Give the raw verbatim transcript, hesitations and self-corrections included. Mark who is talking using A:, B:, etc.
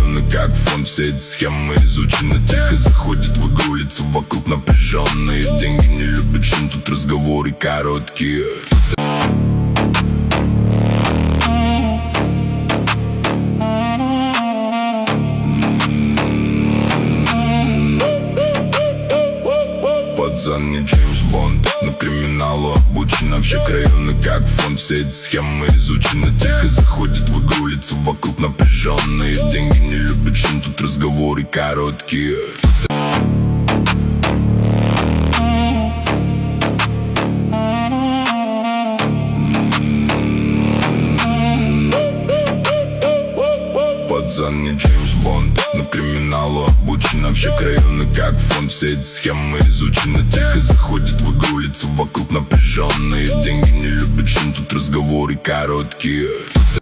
A: районы как фон. Все эти схемы изучены, тихо заходят в игру, лица вокруг напряженные. Деньги не любят шум, тут разговоры короткие. Пацан не Джеймс Бонд, но криминалу обучена. Все районы как фон. Все эти схемы изучены, тихо заходят в игру, лица вокруг напряженные. Деньги не любят шум, тут разговоры короткие. Пацан не Джеймс Бонд, но криминалу обучена. Все районы как фон. Все эти схемы изучены, тихо заходят в игру, лица вокруг напряженные. Деньги не любят шум, тут разговоры короткие.